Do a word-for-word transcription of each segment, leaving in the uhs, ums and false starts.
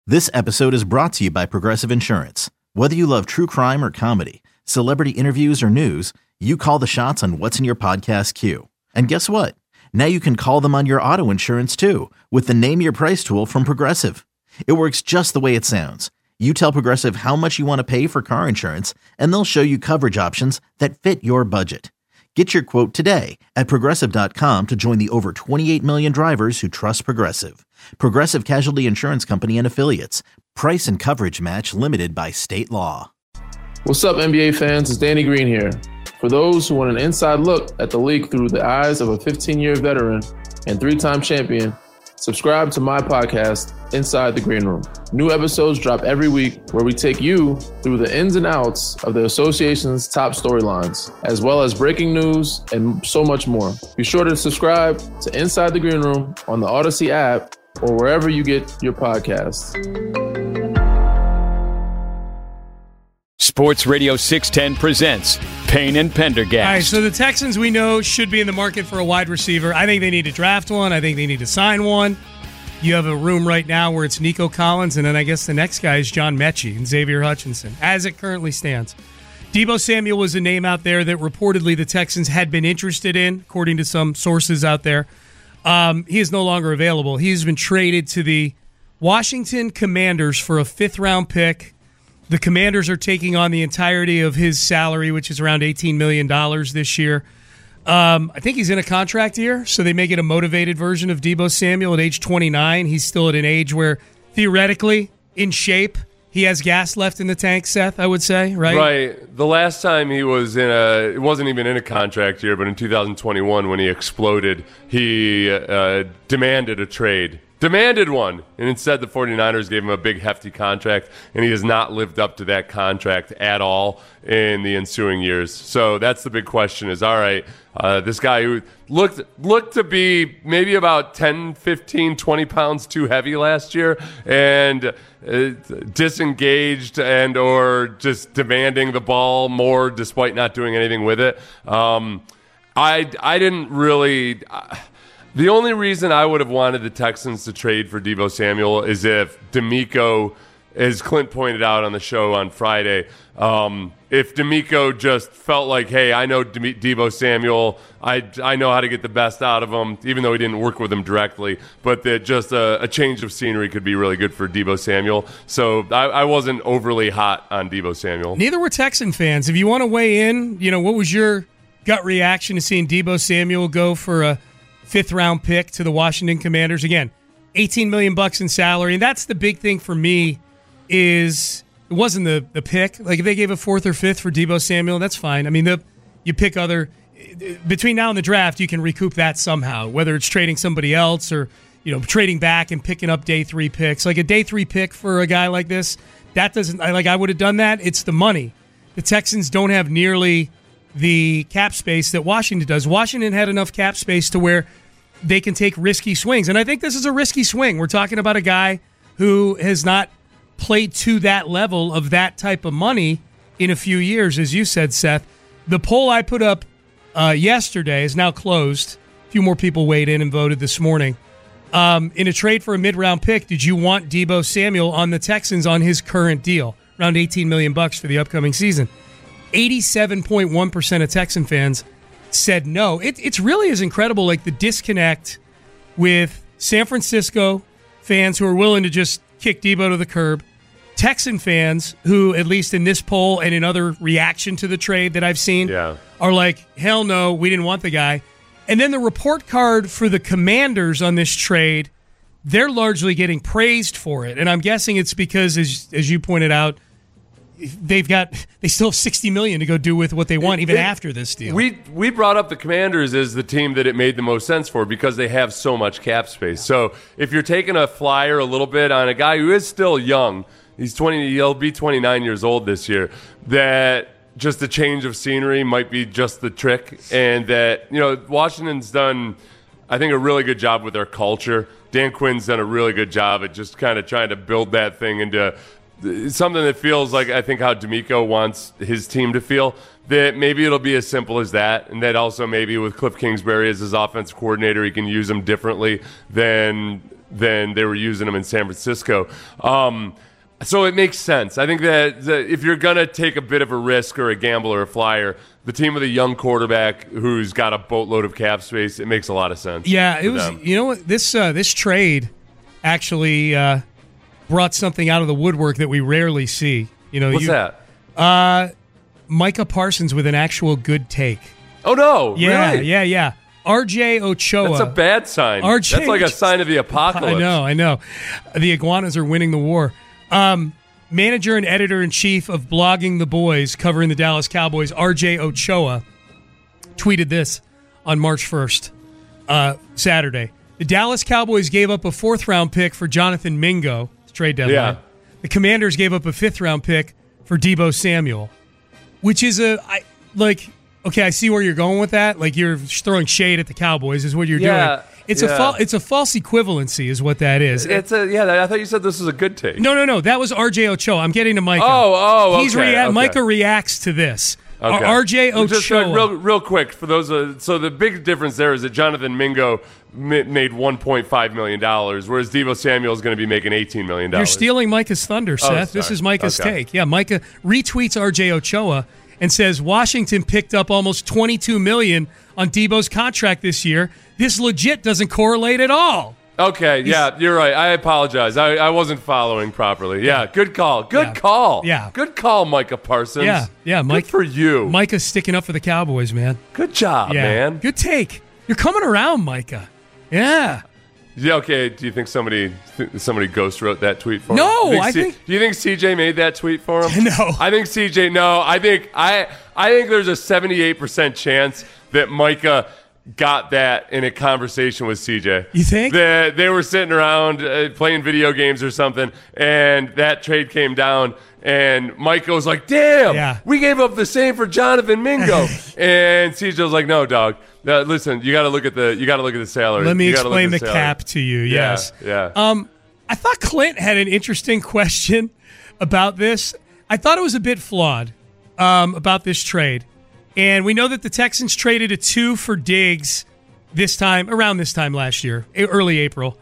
This episode is brought to you by Progressive Insurance. Whether you love true crime or comedy, celebrity interviews or news, you call the shots on what's in your podcast queue. And guess what? Now you can call them on your auto insurance too with the Name Your Price tool from Progressive. It works just the way it sounds. You tell Progressive how much you want to pay for car insurance, and they'll show you coverage options that fit your budget. Get your quote today at Progressive dot com to join the over twenty-eight million drivers who trust Progressive. Progressive Casualty Insurance Company and Affiliates. Price and coverage match limited by state law. What's up, N B A fans? It's Danny Green here. For those who want an inside look at the league through the eyes of a fifteen-year veteran and three-time champion, subscribe to my podcast, Inside the Green Room. New episodes drop every week where we take you through the ins and outs of the association's top storylines, as well as breaking news and so much more. Be sure to subscribe to Inside the Green Room on the Odyssey app or wherever you get your podcasts. Sports Radio six ten presents Payne and Pendergast. All right, so the Texans, we know, should be in the market for a wide receiver. I think they need to draft one. I think they need to sign one. You have a room right now where it's Nico Collins, and then I guess the next guy is John Mechie and Xavier Hutchinson, as it currently stands. Deebo Samuel was a name out there that reportedly the Texans had been interested in, according to some sources out there. Um, he is no longer available. He's been traded to the Washington Commanders for a fifth-round pick. The Commanders are taking on the entirety of his salary, which is around eighteen million dollars this year. Um, I think he's in a contract year, so they make it a motivated version of Deebo Samuel at age twenty-nine. He's still at an age where, theoretically, in shape, he has gas left in the tank, Seth, I would say, right? Right. The last time he was in a, it wasn't even in a contract year, but in two thousand twenty-one when he exploded, he uh, demanded a trade. Demanded one. And instead, the 49ers gave him a big, hefty contract, and he has not lived up to that contract at all in the ensuing years. So that's the big question is, all right, uh, this guy who looked looked to be maybe about ten, fifteen, twenty pounds too heavy last year and uh, disengaged and or just demanding the ball more despite not doing anything with it. Um, I, I didn't really... Uh, The only reason I would have wanted the Texans to trade for Deebo Samuel is if DeMeco, as Clint pointed out on the show on Friday, um, if DeMeco just felt like, hey, I know De- Deebo Samuel, I, I know how to get the best out of him, even though he didn't work with him directly, but that just a, a change of scenery could be really good for Deebo Samuel. So I, I wasn't overly hot on Deebo Samuel. Neither were Texan fans. If you want to weigh in, you know, what was your gut reaction to seeing Deebo Samuel go for a fifth-round pick to the Washington Commanders? Again, eighteen million dollars bucks in salary. And that's the big thing for me is it wasn't the, the pick. Like, if they gave a fourth or fifth for Deebo Samuel, that's fine. I mean, the, you pick other – between now and the draft, you can recoup that somehow, whether it's trading somebody else or, you know, trading back and picking up day three picks. Like, a day three pick for a guy like this, that doesn't – like, I would have done that. It's the money. The Texans don't have nearly the cap space that Washington does. Washington had enough cap space to where – they can take risky swings. And I think this is a risky swing. We're talking about a guy who has not played to that level of that type of money in a few years, as you said, Seth. The poll I put up uh, yesterday is now closed. A few more people weighed in and voted this morning. Um, in a trade for a mid-round pick, did you want Deebo Samuel on the Texans on his current deal? Around eighteen million dollars bucks for the upcoming season. eighty-seven point one percent of Texan fans said no. It it's really is incredible, like the disconnect with San Francisco fans who are willing to just kick Deebo to the curb, Texan fans who, at least in this poll and in other reaction to the trade that I've seen, yeah. are like, hell no, we didn't want the guy. And then the report card for the Commanders on this trade, they're largely getting praised for it. And I'm guessing it's because, as as you pointed out, they've got they still have sixty million dollars to go do with what they want even it, after this deal. We we brought up the Commanders as the team that it made the most sense for because they have so much cap space. So if you're taking a flyer a little bit on a guy who is still young, he's twenty, he'll be twenty-nine years old this year, that just a change of scenery might be just the trick, and that, you know, Washington's done, I think, a really good job with their culture. Dan Quinn's done a really good job at just kind of trying to build that thing into something that feels like, I think, how DeMeco wants his team to feel, that maybe it'll be as simple as that, and that also maybe with Cliff Kingsbury as his offensive coordinator, he can use him differently than than they were using him in San Francisco. Um, so it makes sense. I think that, that if you're going to take a bit of a risk or a gamble or a flyer, the team with a young quarterback who's got a boatload of cap space, it makes a lot of sense. Yeah, it was. them. You know what? This uh, this trade actually uh, brought something out of the woodwork that we rarely see. You know, What's you, that? Uh, Micah Parsons with an actual good take. Oh, no. Yeah, really? yeah, yeah. R J Ochoa. That's a bad sign. R J That's like a sign of the apocalypse. I know, I know. The Iguanas are winning the war. Um, manager and editor-in-chief of Blogging the Boys, covering the Dallas Cowboys, R J Ochoa, tweeted this on March first, uh, Saturday. The Dallas Cowboys gave up a fourth-round pick for Jonathan Mingo, trade deadline. Yeah. The Commanders gave up a fifth-round pick for Deebo Samuel, which is a I, like. Okay, I see where you're going with that. Like you're throwing shade at the Cowboys is what you're Yeah, doing. It's yeah. a fa- it's a false equivalency is what that is. It's a yeah. I thought you said this was a good take. No, no, no. That was R J Ochoa. I'm getting to Micah. Oh, oh, He's okay, rea- okay. Micah reacts to this. Okay. R J Ochoa. Just uh, real, real quick for those. Uh, so the big difference there is that Jonathan Mingo ma- made one point five million dollars, whereas Deebo Samuel is going to be making eighteen million dollars. You're stealing Micah's thunder, Seth. This sorry. is Micah's Okay. take. Yeah, Micah retweets R J Ochoa and says Washington picked up almost twenty-two million dollars on Deebo's contract this year. This legit doesn't correlate at all. Okay, yeah, you're right. I apologize. I, I wasn't following properly. Yeah, good call. Good Yeah. call. Yeah. Good call, Micah Parsons. Yeah, yeah, Mike. Good for you. Micah's sticking up for the Cowboys, man. Good job, Yeah, man. good take. You're coming around, Micah. Yeah. Yeah, okay. Do you think somebody th- somebody ghost wrote that tweet for him? No, Do you I C- think- Do you think C J made that tweet for him? No. I think C J. No, I think I I think there's a seventy-eight percent chance that Micah got that in a conversation with C J. You think? That they were sitting around uh, playing video games or something, and that trade came down. And Micah was like, "Damn, Yeah. we gave up the same for Jonathan Mingo." And C J was like, "No, dog. Uh, listen, you got to look at the you got to look at the salary. Let me You gotta look explain at the salary." cap to you. Yeah, Yes. yeah. Um, I thought Clint had an interesting question about this. I thought it was a bit flawed um, about this trade. And we know that the Texans traded a two for Diggs this time, around this time last year, e- early April.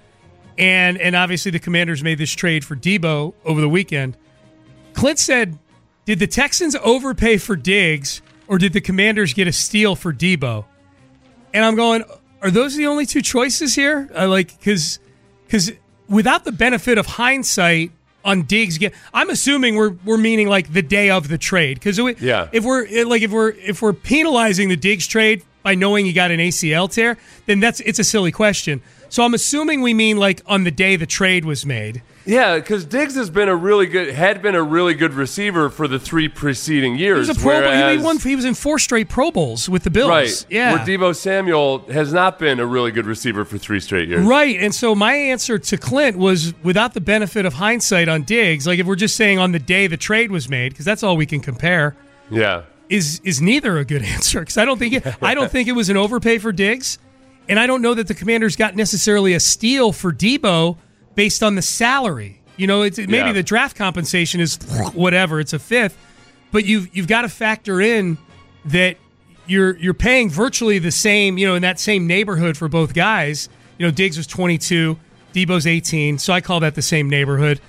And and obviously the Commanders made this trade for Deebo over the weekend. Clint said, did the Texans overpay for Diggs or did the Commanders get a steal for Deebo? And I'm going, are those the only two choices here? Uh, like, because because without the benefit of hindsight on Diggs, get I'm assuming we're we're meaning like the day of the trade. Because Yeah. if we're like if we're if we're penalizing the Diggs trade by knowing he got an A C L tear, then that's it's a silly question. So I'm assuming we mean like on the day the trade was made. Yeah, because Diggs has been a really good had been a really good receiver for the three preceding He years. was a Pro Bowl. He, whereas- won, he was in four straight Pro Bowls with the Bills. right. Yeah. Where Deebo Samuel has not been a really good receiver for three straight years. Right, and so my answer to Clint was without the benefit of hindsight on Diggs, like if we're just saying on the day the trade was made, because that's all we can compare, Yeah. is is neither a good answer. Because I don't think it, I don't think it was an overpay for Diggs, and I don't know that the Commanders got necessarily a steal for Deebo based on the salary. You know, it's maybe Yeah. the draft compensation is whatever, it's a fifth, but you've you've got to factor in that you're you're paying virtually the same, you know, in that same neighborhood for both guys. You know, Diggs was twenty-two, Deebo's eighteen, so I call that the same neighborhood.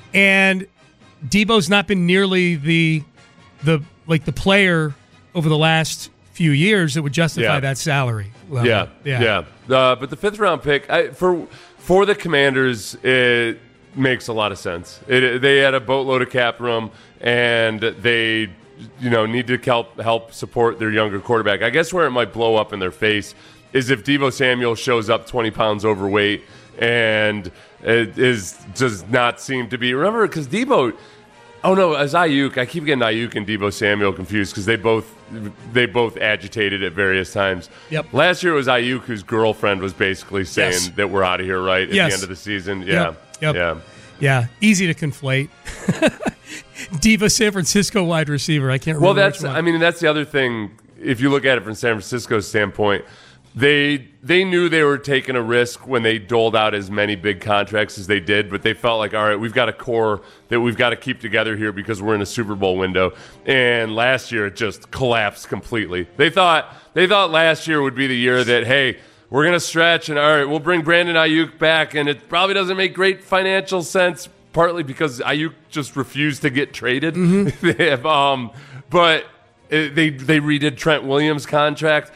And Deebo's not been nearly the the like the player over the last few years that would justify Yeah. that salary level. Yeah, yeah, yeah. Uh, but the fifth round pick I, for for the Commanders, it makes a lot of sense. It, they had a boatload of cap room, and they, you know, need to help help support their younger quarterback. I guess where it might blow up in their face is if Deebo Samuel shows up twenty pounds overweight and it is does not seem to be. Remember, because Deebo. Oh no, as Ayuk, I keep getting Ayuk and Deebo Samuel confused because they both they both agitated at various times. Yep. Last year it was Ayuk whose girlfriend was basically saying Yes. that we're out of here right at Yes. the end of the season. Yeah, Yep. Yep. yeah. Yeah, easy to conflate. Diva San Francisco wide receiver. I can't remember. Well, that's which one. I mean that's the other thing. If you look at it from San Francisco's standpoint, they they knew they were taking a risk when they doled out as many big contracts as they did, but they felt like, all right, we've got a core that we've got to keep together here because we're in a Super Bowl window. And last year it just collapsed completely. They thought they thought last year would be the year that, hey, we're going to stretch, and all right, we'll bring Brandon Ayuk back, and it probably doesn't make great financial sense, partly because Ayuk just refused to get traded. Mm-hmm. they have, um, but it, they they redid Trent Williams' contract,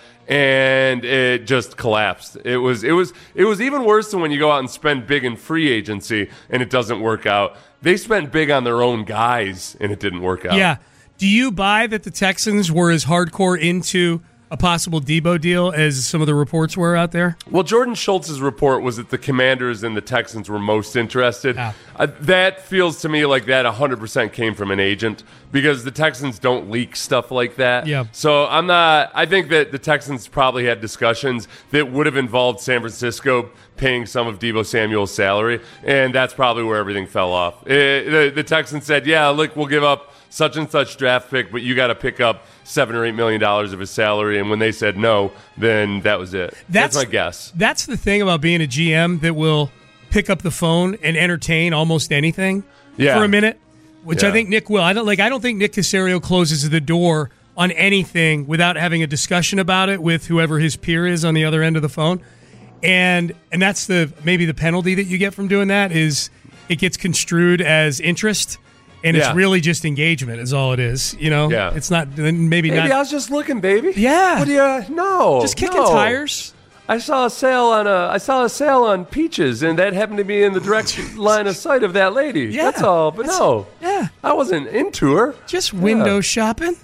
and it just collapsed. It was it was it was even worse than when you go out and spend big in free agency and it doesn't work out. They spent big on their own guys, and it didn't work out. Yeah. Do you buy that the Texans were as hardcore into a possible Debo deal as some of the reports were out there? Well, Jordan Schultz's report was that the Commanders and the Texans were most interested. Yeah. Uh, that feels to me like that one hundred percent came from an agent because the Texans don't leak stuff like that. Yeah. So I'm not – I think that the Texans probably had discussions that would have involved San Francisco paying some of Deebo Samuel's salary, and that's probably where everything fell off. It, the, the Texans said, yeah, look, we'll give up such and such draft pick, but you got to pick up seven or eight million dollars of his salary. And when they said no, then that was it. That's, that's my guess. That's the thing about being a G M that will pick up the phone and entertain almost anything yeah. for a minute, which yeah. I think Nick will. I don't like. I don't think Nick Caserio closes the door on anything without having a discussion about it with whoever his peer is on the other end of the phone. And and that's the maybe the penalty that you get from doing that is it gets construed as interest. And yeah. it's really just engagement is all it is, you know? Yeah. It's not, maybe, Maybe not. I was just looking, baby. Yeah. What do you, no. Just kicking no. tires. I saw a sale on a, I saw a sale on peaches, and that happened to be in the direct line of sight of that lady. Yeah. That's all. But That's, no. Yeah. I wasn't into her. Just window yeah. shopping.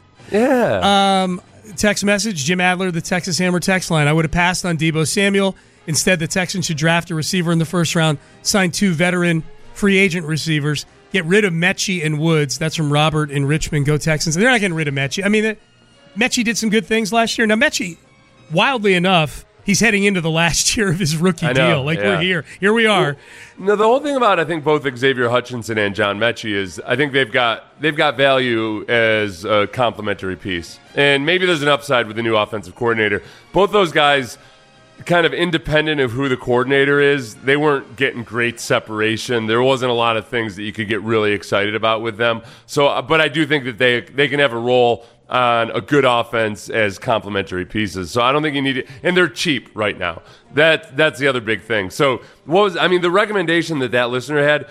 Yeah. Um, text message, Jim Adler, the Texas Hammer text line. I would have passed on Deebo Samuel. Instead, the Texans should draft a receiver in the first round, sign two veteran free agent receivers, get rid of Mechie and Woods. That's from Robert in Richmond. Go Texans. They're not getting rid of Mechie. I mean, it, Mechie did some good things last year. Now, Mechie, wildly enough, he's heading into the last year of his rookie I know, deal. Like, yeah. we're here. Here we are. No, the whole thing about I think both Xavier Hutchinson and John Mechie is I think they've got they've got value as a complementary piece. And maybe there's an upside with the new offensive coordinator. Both those guys, kind of independent of who the coordinator is, they weren't getting great separation. There wasn't a lot of things that you could get really excited about with them. So, but I do think that they they can have a role on a good offense as complementary pieces. So I don't think you need it. And they're cheap right now. That that's the other big thing. So what was I mean the recommendation that that listener had?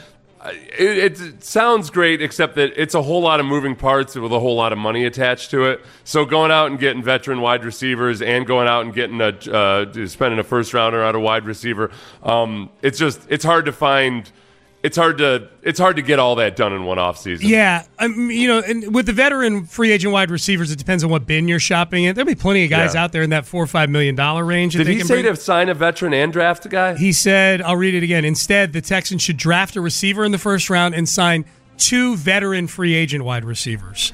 It, it sounds great, except that it's a whole lot of moving parts with a whole lot of money attached to it. So going out and getting veteran wide receivers and going out and getting a uh, spending a first rounder on a wide receiver, um, it's just it's hard to find. It's hard to it's hard to get all that done in one offseason. Yeah, um, you know, and with the veteran free agent wide receivers, it depends on what bin you're shopping in. There'll be plenty of guys yeah. out there in that four or five million dollar range. Did he say bring. to sign a veteran and draft a guy? He said, I'll read it again. Instead, the Texans should draft a receiver in the first round and sign two veteran free agent wide receivers.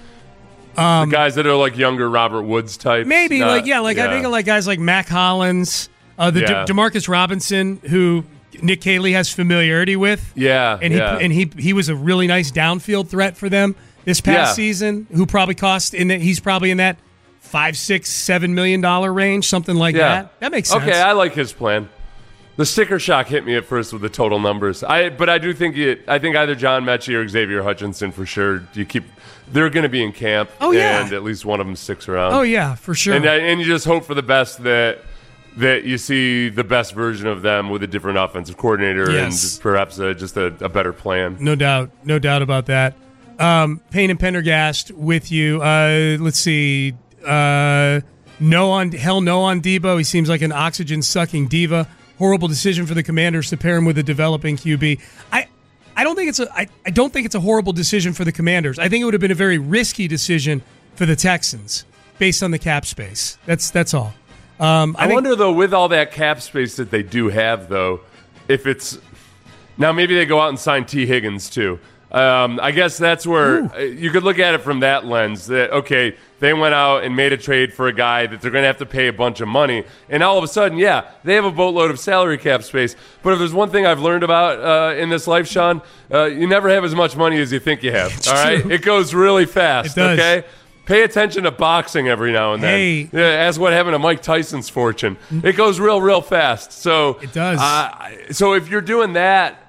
Um, the guys that are like younger Robert Woods types. Maybe not, like yeah, like yeah. I think of like guys like Mac Hollins, uh, the yeah. De- Demarcus Robinson, who Nick Caley has familiarity with. Yeah, and he yeah. and he he was a really nice downfield threat for them this past yeah. season. Who probably cost in that he's probably in that five, six, seven million dollar range, something like yeah. that. That makes sense. Okay, I like his plan. The sticker shock hit me at first with the total numbers. I but I do think it. I think either John Mechie or Xavier Hutchinson for sure. You keep. They're going to be in camp. Oh yeah, and at least one of them sticks around. Oh yeah, for sure. And and you just hope for the best that. that you see the best version of them with a different offensive coordinator yes. and perhaps a, just a, a better plan. No doubt. No doubt about that. Um, Payne and Pendergast with you. Uh, let's see. Uh, no on hell no on Deebo. He seems like an oxygen-sucking diva. Horrible decision for the Commanders to pair him with a developing Q B. I, I don't think it's a I, I don't think it's a horrible decision for the Commanders. I think it would have been a very risky decision for the Texans based on the cap space. That's that's all. Um, I, I think, wonder, though, with all that cap space that they do have, though, if it's – now maybe they go out and sign T. Higgins, too. Um, I guess that's where Ooh. you could look at it from that lens that, okay, they went out and made a trade for a guy that they're going to have to pay a bunch of money. And all of a sudden, yeah, they have a boatload of salary cap space. But if there's one thing I've learned about uh, in this life, Sean, uh, you never have as much money as you think you have. It's all right? true. It goes really fast, it does. okay? Pay attention to boxing every now and then. Hey. Yeah, ask what happened to Mike Tyson's fortune. It goes real, real fast. So it does. Uh, so if you're doing that,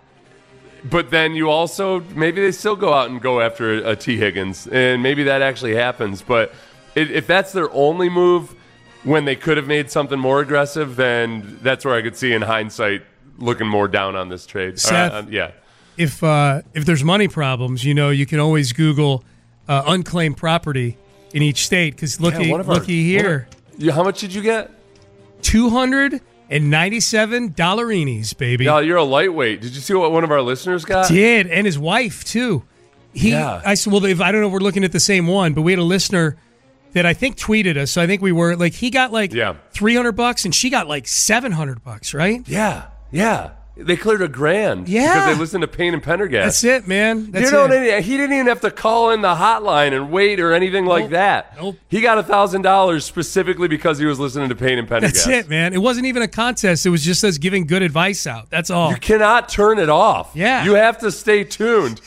but then you also maybe they still go out and go after a, a T. Higgins, and maybe that actually happens. But if, if that's their only move, when they could have made something more aggressive, then that's where I could see in hindsight looking more down on this trade. Seth, uh, uh, yeah. If uh, if there's money problems, you know, you can always Google uh, unclaimed property in each state. Because looky, yeah, our, looky here, are, how much did you get? Two hundred and ninety-seven dollarinis, baby. No, you're a lightweight. Did you see what one of our listeners got? Did, and his wife too. He, yeah. I said, well, if, I don't know if we're looking at the same one, but we had a listener that I think tweeted us. So I think we were like, he got like yeah. three hundred bucks, and she got like seven hundred bucks, right? Yeah, yeah. They cleared a grand. Yeah. Because they listened to Payne and Pendergast. That's it, man. That's you know, it. He didn't even have to call in the hotline and wait or anything like nope. that. Nope. He got one thousand dollars specifically because he was listening to Payne and Pendergast. That's it, man. It wasn't even a contest. It was just us giving good advice out. That's all. You cannot turn it off. Yeah. You have to stay tuned.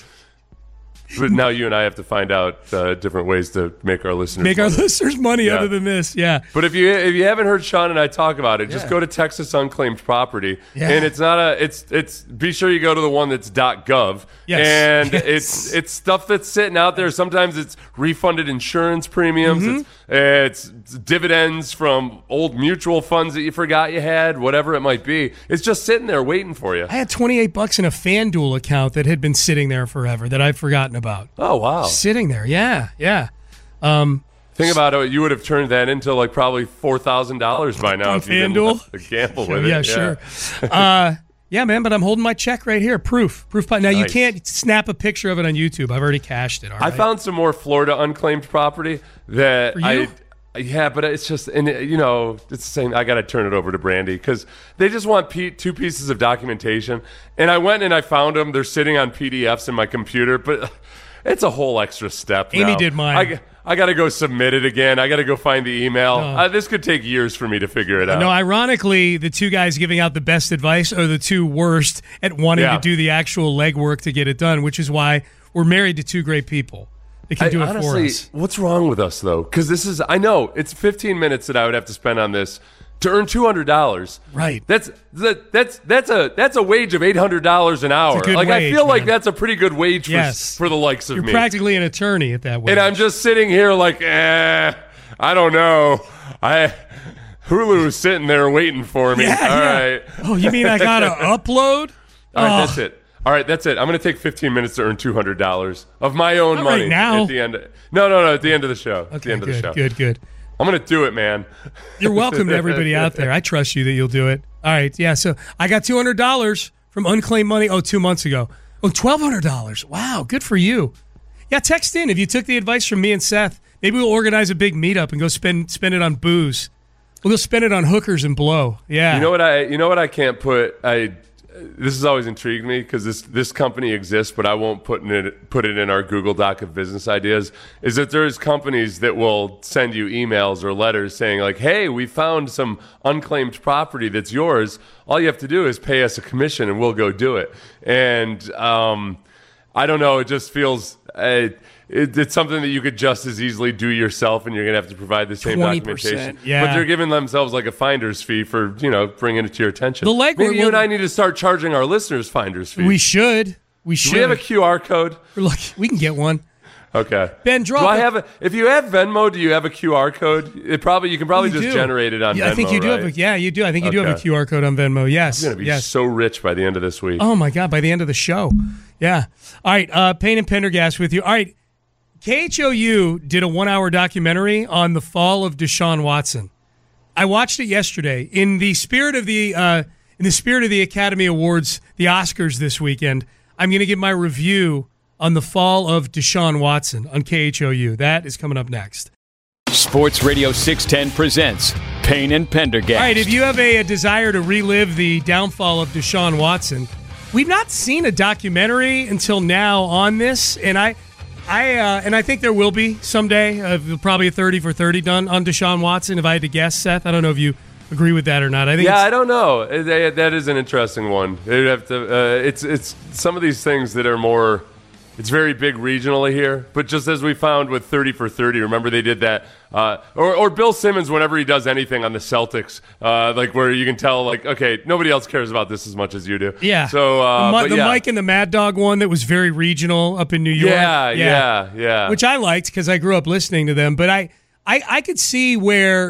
But now you and I have to find out uh, different ways to make our listeners make money. our listeners money Yeah. other than this. Yeah. But if you if you haven't heard Sean and I talk about it, just Yeah. go to Texas Unclaimed Property, Yeah. and it's not a it's it's. Be sure you go to the one that's .gov, Yes. and Yes. it's it's stuff that's sitting out there. Sometimes it's refunded insurance premiums, Mm-hmm. it's, it's dividends from old mutual funds that you forgot you had, whatever it might be. It's just sitting there waiting for you. I had twenty-eight bucks in a FanDuel account that had been sitting there forever that I'd forgotten about. Oh wow! Sitting there, yeah, yeah. Um, Think about it. You would have turned that into like probably four thousand dollars by now On if you didn't FanDuel? have to gamble with yeah, it. sure. uh, yeah, man, but I'm holding my check right here. Proof. Proof. Now, Nice. you can't snap a picture of it on YouTube. I've already cashed it. All I right? found some more Florida unclaimed property that For you? I. Yeah, but it's just, and you know, it's the same. I got to turn it over to Brandy because they just want P- two pieces of documentation. And I went and I found them. They're sitting on P D Fs in my computer, but it's a whole extra step. Amy now. did mine. I, I got to go submit it again. I got to go find the email. No. Uh, this could take years for me to figure it out. No, ironically, the two guys giving out the best advice are the two worst at wanting Yeah. to do the actual legwork to get it done, which is why we're married to two great people that can I, do it honestly, for us. What's wrong with us though? Because this is, I know it's fifteen minutes that I would have to spend on this to earn two hundred dollars. Right. That's that, that's that's a that's a wage of eight hundred dollars an hour. good Like I wage, feel like man. that's a pretty good wage for, Yes. for the likes of You're me. practically an attorney at that way. And I'm just sitting here like, eh, I don't know. I Hulu's sitting there waiting for me. Yeah, All yeah. right. Oh, you mean I got to upload? All right, Oh. that's it. All right, that's it. I'm going to take fifteen minutes to earn two hundred dollars of my own Not money right now. at the end. Of, no, no, no, at the end of the show. At the Okay, end of good, the show. good, good. I'm going to do it, man. You're welcome to everybody out there. I trust you that you'll do it. All right, yeah. So I got two hundred dollars from unclaimed money. Oh, two months ago. Oh, twelve hundred dollars. Wow, good for you. Yeah, text in if you took the advice from me and Seth. Maybe we'll organize a big meetup and go spend spend it on booze. We'll go spend it on hookers and blow. Yeah. You know what I? You know what I can't put. I. This has always intrigued me because this this company exists, but I won't put in it put it in our Google Doc of business ideas. Is that there's companies that will send you emails or letters saying like, "Hey, we found some unclaimed property that's yours. All you have to do is pay us a commission, and we'll go do it." And um, I don't know. It just feels. Uh, It, it's something that you could just as easily do yourself, and you're going to have to provide the same twenty documentation. percent, yeah. But they're giving themselves like a finder's fee for, you know, bringing it to your attention. The legwork- Maybe you and I need to start charging our listeners finder's fees. We should. We should. Do we have a Q R code? Look, we can get one. Okay. Ben, drop Do I it. have a, if you have Venmo, do you have a Q R code? It probably you can probably You just do. generate it on Yeah, Venmo. I think you do right? have a, yeah, you do. I think you do have a Okay. Q R code on Venmo. Yes. I'm gonna be yes. so rich by the end of this week. Oh my God! By the end of the show, yeah. All right, uh, Payne and Pendergast with you. All right, K H O U did a one-hour documentary on the fall of Deshaun Watson. I watched it yesterday in the spirit of the uh, in the spirit of the Academy Awards, the Oscars this weekend. I'm going to give my review on the fall of Deshaun Watson on K H O U. That is coming up next. Sports Radio six ten presents Payne and Pendergast. All right, if you have a, a desire to relive the downfall of Deshaun Watson, we've not seen a documentary until now on this, and I, I, uh, and I think there will be someday. Uh, probably a thirty for thirty done on Deshaun Watson. If I had to guess, Seth, I don't know if you agree with that or not. I think. Yeah, it's, I don't know. It- That is an interesting one. They'd have to. Uh, it's it's some of these things that are more. It's very big regionally here, but just as we found with thirty for thirty, remember they did that, uh, or, or Bill Simmons whenever he does anything on the Celtics, uh, like where you can tell, like, okay, nobody else cares about this as much as you do. Yeah. So uh, the, but Mi- the yeah. Mike and the Mad Dog one that was very regional up in New York. Yeah, yeah, yeah. Which I liked because I grew up listening to them. But I, I, I could see where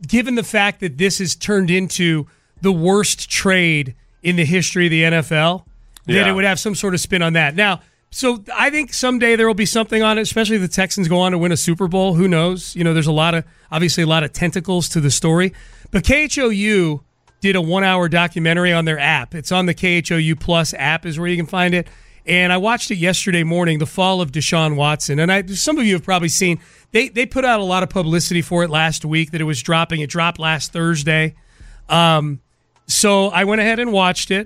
given the fact that this has turned into the worst trade in the history of the N F L, yeah. that it would have some sort of spin on that. Now, so I think someday there will be something on it, especially if the Texans go on to win a Super Bowl. Who knows? You know, there's a lot of, obviously a lot of tentacles to the story. But K H O U did a one-hour documentary on their app. It's on the K H O U Plus app is where you can find it. And I watched it yesterday morning, the fall of Deshaun Watson. And I, some of you have probably seen, they they put out a lot of publicity for it last week that it was dropping. It dropped last Thursday. Um, so I went ahead and watched it.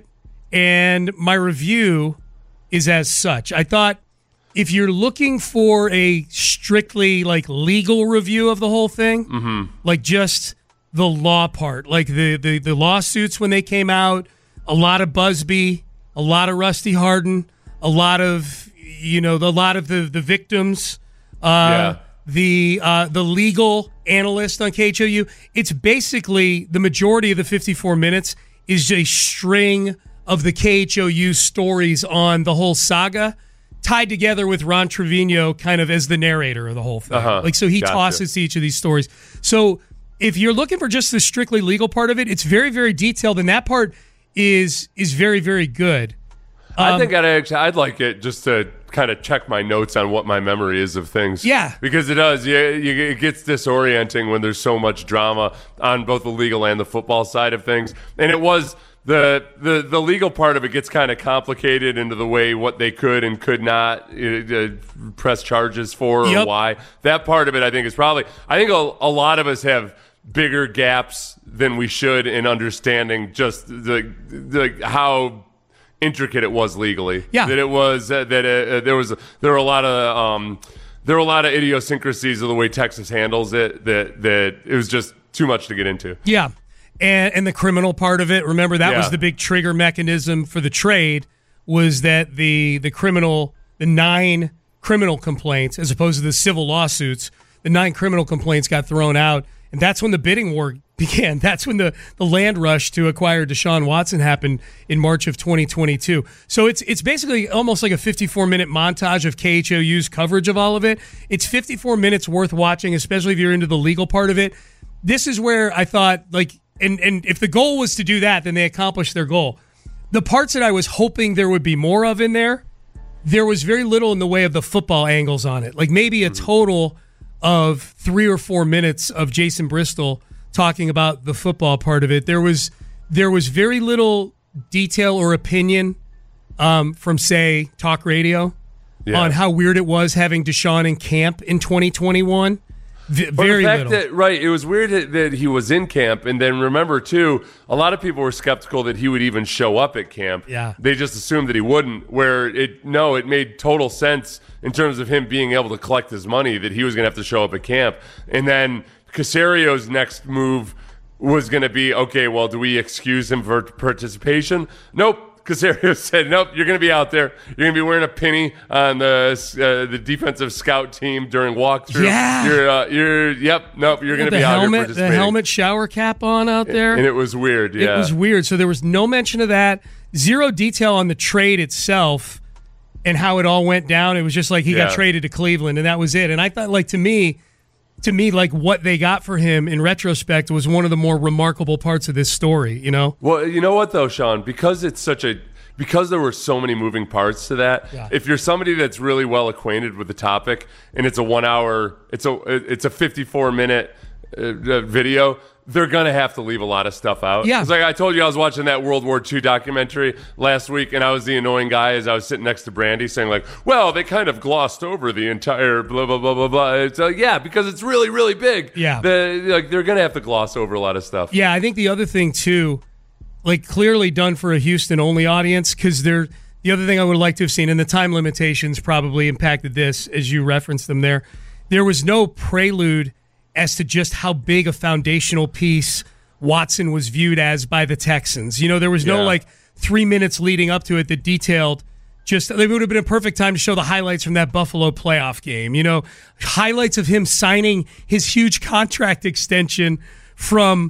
And my review is as such. I thought if you're looking for a strictly like legal review of the whole thing, mm-hmm. like just the law part, like the, the, the lawsuits when they came out, a lot of Busby, a lot of Rusty Hardin, a lot of, you know, the, a lot of the, the victims, uh, yeah. the uh, the legal analyst on K H O U. It's basically the majority of the fifty-four minutes is a string of the K H O U stories on the whole saga, tied together with Ron Trevino kind of as the narrator of the whole thing. Uh-huh. Like, so he Gotcha. tosses to each of these stories. So if you're looking for just the strictly legal part of it, it's very, very detailed, and that part is is very, very good. I Um, think I'd actually, I'd like it just to kind of check my notes on what my memory is of things. Yeah. Because it does. Yeah, you, it gets disorienting when there's so much drama on both the legal and the football side of things. And it was the the, the legal part of it gets kind of complicated into the way what they could and could not uh, press charges for or Yep. why. That part of it, I think, is probably, I think a, a lot of us have bigger gaps than we should in understanding just the, the how intricate it was legally. Yeah. That it was uh, that uh, there was there were a lot of um, there were a lot of idiosyncrasies of the way Texas handles it that that it was just too much to get into. Yeah. And and the criminal part of it, remember that Yeah. was the big trigger mechanism for the trade, was that the the criminal the nine criminal complaints as opposed to the civil lawsuits, the nine criminal complaints got thrown out, and that's when the bidding war began. That's when the, the land rush to acquire Deshaun Watson happened in March of twenty twenty-two. So it's it's basically almost like a fifty-four minute montage of K H O U's coverage of all of it. It's fifty-four minutes worth watching, especially if you're into the legal part of it. This is where I thought, like, and, and if the goal was to do that, then they accomplished their goal. The parts that I was hoping there would be more of in there, there was very little in the way of the football angles on it. Like maybe a total of three or four minutes of Jason Bristol talking about the football part of it. There was there was very little detail or opinion um, from, say, talk radio Yeah. on how weird it was having Deshaun in camp in twenty twenty-one. V- But very the fact little. that, right, it was weird that, that he was in camp, and then remember too, a lot of people were skeptical that he would even show up at camp. Yeah. They just assumed that he wouldn't. Where it no, it made total sense in terms of him being able to collect his money that he was going to have to show up at camp, and then Casario's next move was going to be, okay, well, do we excuse him for participation? Nope. Casario said, nope, you're going to be out there. You're going to be wearing a penny on the uh, the defensive scout team during walkthrough. Yeah. You're, uh, you're, yep, nope, you're going to the be out here helmet, the participating. helmet shower cap on out there. And it was weird, yeah. It was weird. So there was no mention of that. Zero detail on the trade itself and how it all went down. It was just like he got Yeah. traded to Cleveland, and that was it. And I thought, like, to me, to me, like, what they got for him in retrospect was one of the more remarkable parts of this story, you know? Well, you know what, though, Sean? Because it's such a... Because there were so many moving parts to that, Yeah. if you're somebody that's really well acquainted with the topic and it's a one hour, it's a it's a fifty-four minute uh, video, they're gonna have to leave a lot of stuff out. Yeah. It's like I told you, I was watching that World War Two documentary last week, and I was the annoying guy as I was sitting next to Brandy, saying like, "Well, they kind of glossed over the entire blah blah blah blah blah." It's like, yeah, because it's really really big. Yeah. the, like they're gonna have to gloss over a lot of stuff. Yeah, I think the other thing, too, like, clearly done for a Houston-only audience, because they're the other thing I would like to have seen, and the time limitations probably impacted this, as you referenced them there, there was no prelude as to just how big a foundational piece Watson was viewed as by the Texans. You know, there was no, Yeah. like, three minutes leading up to it that detailed just, it would have been a perfect time to show the highlights from that Buffalo playoff game. You know, highlights of him signing his huge contract extension from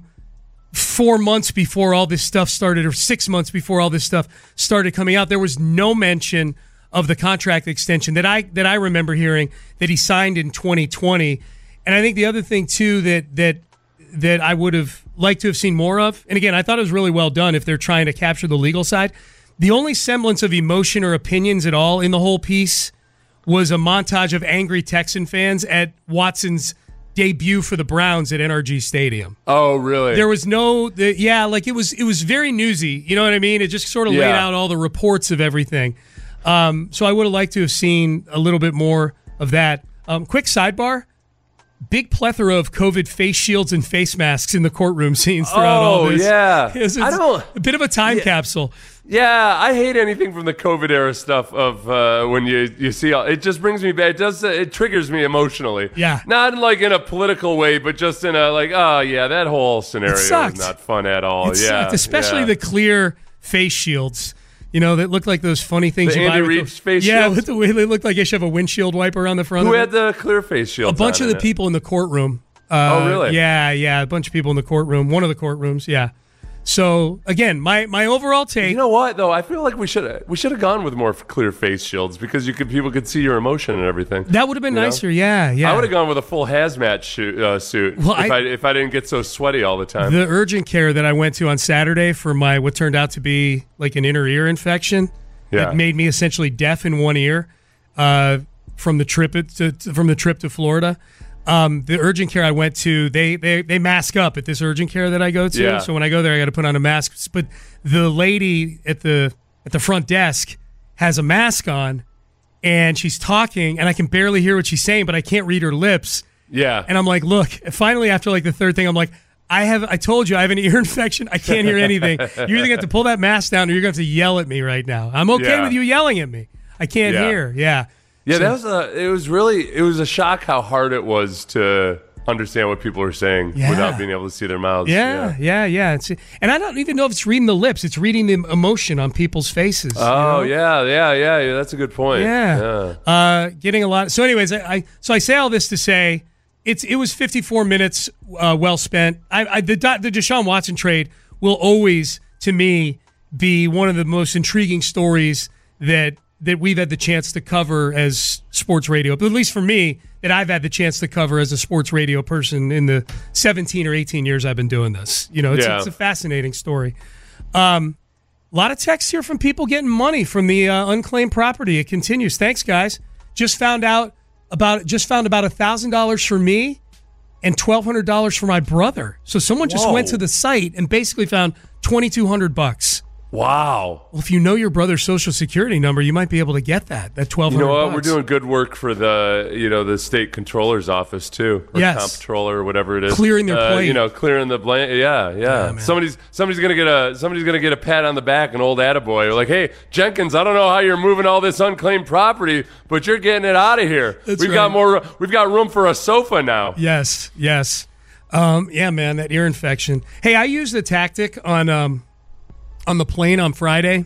four months before all this stuff started, or six months before all this stuff started coming out. There was no mention of the contract extension that I that I remember hearing that he signed in twenty twenty. And I think the other thing too that that that I would have liked to have seen more of. And again, I thought it was really well done if they're trying to capture the legal side. The only semblance of emotion or opinions at all in the whole piece was a montage of angry Texan fans at Watson's debut for the Browns at N R G Stadium. Oh, really? There was no, the, yeah, like it was, it was very newsy. You know what I mean? It just sort of Yeah. laid out all the reports of everything. Um, so I would have liked to have seen a little bit more of that. Um, quick sidebar. Big plethora of COVID face shields and face masks in the courtroom scenes throughout all Oh, this. yeah. It's, it's I don't- a bit of a time Yeah. capsule. Yeah, I hate anything from the COVID era stuff of uh, when you, you see all, it just brings me back. It does it triggers me emotionally. Yeah. Not in like in a political way, but just in a like, oh yeah, that whole scenario is sucked. not fun at all. It yeah, sucked, especially yeah. the clear face shields. You know, that look like those funny things The you buy. Andy with Reid's the, face yeah, shields? with the way they look like they should have a windshield wiper on the front Who of had it. the clear face shield? A bunch of the people in the courtroom. Uh, Oh, really? Yeah, yeah, a bunch of people in the courtroom. One of the courtrooms, yeah. So again, my my overall take. You know what though? I feel like we should we should have gone with more clear face shields because you could people could see your emotion and everything. That would have been You know? nicer. Yeah, yeah. I would have gone with a full hazmat shoot, uh, suit Well, if I- I, if I didn't get so sweaty all the time. The urgent care that I went to on Saturday for my what turned out to be like an inner ear infection Yeah. that made me essentially deaf in one ear uh, from the trip it- to, to- from the trip to Florida. Um, the urgent care I went to, they, they they mask up at this urgent care that I go to. Yeah. So when I go there, I got to put on a mask. But the lady at the at the front desk has a mask on, and she's talking, and I can barely hear what she's saying, but I can't read her lips. yeah, And I'm like, look, finally, after like the third thing, I'm like, I have, I told you I have an ear infection. I can't hear anything. You're either going to have to pull that mask down or you're going to have to yell at me right now. I'm okay Yeah. with you yelling at me. I can't Yeah. hear. Yeah. yeah. So- That was a. It was really. It was a shock how hard it was to understand what people were saying Yeah. without being able to see their mouths. Yeah, yeah, yeah. It's, and I don't even know if it's reading the lips. It's reading the emotion on people's faces. you Oh know? yeah, yeah, yeah, yeah. That's a good point. Yeah. Uh, getting a lot. So, anyways, I, I so I say all this to say it's it was fifty-four minutes uh, well spent. I, I the the Deshaun Watson trade will always, to me, be one of the most intriguing stories that that we've had the chance to cover as sports radio. But at least for me, that I've had the chance to cover as a sports radio person in the seventeen or eighteen years I've been doing this. You know, it's, Yeah. it's a fascinating story. Um, a lot of texts here from people getting money from the uh, unclaimed property. It continues. Thanks, guys. Just found out about just found about a thousand dollars for me and twelve hundred dollars for my brother. So someone just Whoa. went to the site and basically found twenty two hundred bucks. Wow. Well, if you know your brother's social security number, you might be able to get that. That twelve You hundred. know what? We're doing good work for the you know the state controller's office too, or Yes. comptroller or whatever it is, Clearing their Uh, plate. You know, clearing the blank. Yeah, yeah. man. somebody's somebody's gonna get a somebody's gonna get a pat on the back, an old attaboy. Like, hey, Jenkins, I don't know how you're moving all this unclaimed property, but you're getting it out of here. That's we've right. got more. We've got room for a sofa now. Yes, yes. Um, yeah, man, that ear infection. Hey, I used the tactic on um, on the plane on Friday.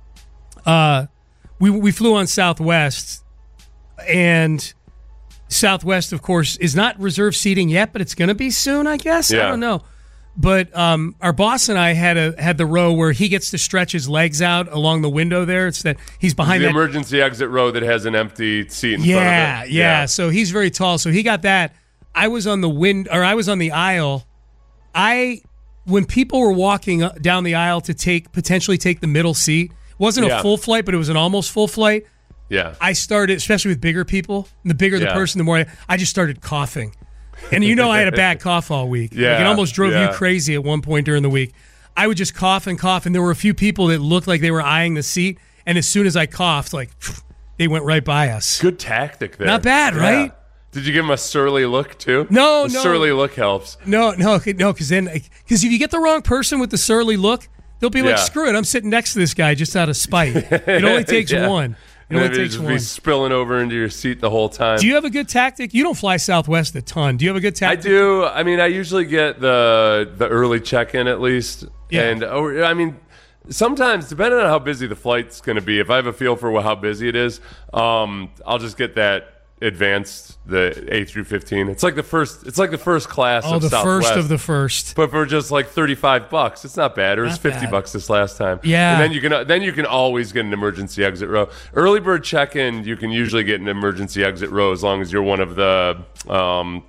Uh, we we flew on Southwest, and Southwest, of course, is not reserved seating yet, but it's going to be soon, I guess. I Yeah. don't know. But um, our boss and I had a had the row where he gets to stretch his legs out along the window there. It's that he's behind The that emergency exit row that has an empty seat in yeah, front of it. yeah. So he's very tall. So he got that. I was on the wind, or I was on the aisle. I, when people were walking up- down the aisle to take potentially take the middle seat, it wasn't Yeah. a full flight, but it was an almost full flight. Yeah. I started, especially with bigger people. And the bigger the Yeah. person, the more I, I just started coughing. And you know, I had a bad cough all week. Like, Yeah, it almost drove yeah. you crazy at one point during the week. I would just cough and cough, and there were a few people that looked like they were eyeing the seat. And as soon as I coughed, like they went right by us. Good tactic there. Not bad, Yeah. right? Did you give him a surly look too? No, the no. surly look helps. No, no, no, because then, because if you get the wrong person with the surly look, they'll be like, Yeah. "Screw it, I'm sitting next to this guy just out of spite." It only takes Yeah. one. It And only then takes just one. be spilling over into your seat the whole time. Do you have a good tactic? You don't fly Southwest a ton. Do you have a good I tactic? do. I mean, I usually get the the early check-in at least, Yeah. and or, I mean, sometimes depending on how busy the flight's going to be, if I have a feel for how busy it is, um, I'll just get that advanced, the A through fifteen. It's like the first. It's like the first class Oh, of the Southwest. first of the first. But for just like thirty-five bucks, it's not bad. Or it's Not fifty bad. bucks this last time. Yeah. And then you can then you can always get an emergency exit row. Early bird check-in, you can usually get an emergency exit row as long as you're one of the um, like